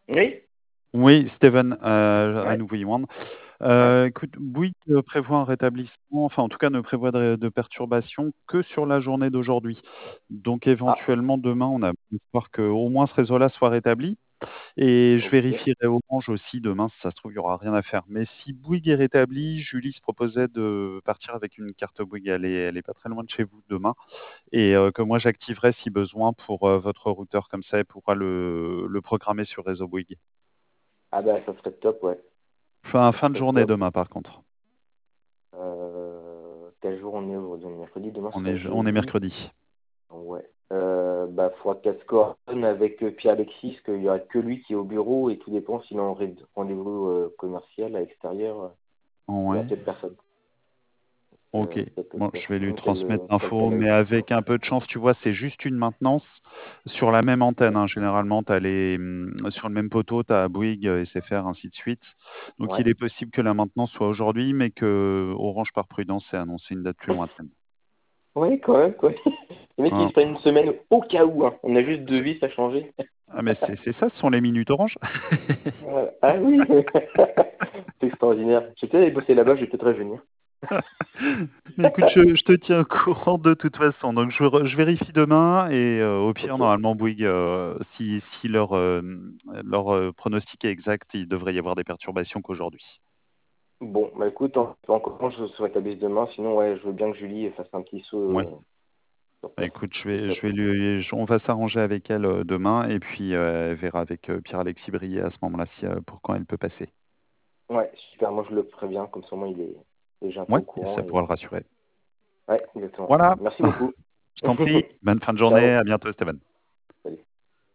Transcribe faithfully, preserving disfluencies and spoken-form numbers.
Oui? Oui, Steven, euh, à Ouais, nouveau Yohan. ouais. Euh, écoute, Bouygues euh, prévoit un rétablissement, enfin en tout cas ne prévoit de, de perturbations que sur la journée d'aujourd'hui. Donc Ah, éventuellement demain, on a espoir que au moins ce réseau-là soit rétabli. Et je ok. vérifierai Orange aussi demain, si ça se trouve, il n'y aura rien à faire. Mais si Bouygues est rétabli, Julie se proposait de partir avec une carte Bouygues. Elle est, elle est pas très loin de chez vous demain. Et euh, que moi j'activerai si besoin pour euh, votre routeur, comme ça elle pourra le, le programmer sur réseau Bouygues. Ah bah ça serait top, ouais. Fin, Ça fin de serait journée top. demain par contre. Euh, quel jour on est aujourd'hui? On est mercredi, demain On serait est, on est jeudi. mercredi. Ouais. Euh, bah faudra qu'elle se coordonne avec euh, Pierre-Alexis, parce qu'il y aura que lui qui est au bureau et tout dépend s'il a un ré- rendez-vous euh, commercial à l'extérieur. euh, Il y aura Ouais. peut-être personne. Ok. Euh, peut-être Bon, peut-être je vais lui personne qu'elle transmettre euh, qu'elle l'info, prenne mais avec lui. avec un peu de chance, tu vois, c'est juste une maintenance sur la même antenne, Ouais. hein. Généralement, t'as les, hum, sur le même poteau, tu as Bouygues, euh, S F R, ainsi de suite. Donc, il Ouais. est possible que la maintenance soit aujourd'hui, mais que Orange, par prudence, ait annoncé une date plus lointaine. Ouais, quand même, quoi. Les mecs, ils Hein. se prennent une semaine au cas où, hein. On a juste deux C'est- vis à changer. Ah, mais c'est c'est ça, ce sont les minutes Orange. Euh, ah oui. C'est extraordinaire. Je vais peut-être aller bosser là-bas, je vais peut-être revenir. Écoute, je, je te tiens au courant de toute façon. Donc, je, re- je vérifie demain et euh, au pire, Ok. normalement, Bouygues, euh, si, si leur, euh, leur euh, pronostic est exact, il devrait y avoir des perturbations qu'aujourd'hui. Bon, bah écoute, en, encore, je se rétablisse demain. Sinon, ouais, je veux bien que Julie fasse un petit saut Ouais. euh, sur Bah, place. écoute, je C'est vais, je top. vais lui, je- on va s'arranger avec elle euh, demain et puis euh, elle verra avec euh, Pierre-Alexis Brier à ce moment-là si, euh, pour quand elle peut passer. Ouais, super. Moi, je le préviens. Comme ça, moi, il est déjà un peu Ouais, au et courant. ça Et... pourra le rassurer. Ouais, exactement. Voilà. Merci beaucoup. Je t'en prie. Bonne fin de journée. Ciao. À bientôt, Stéphane.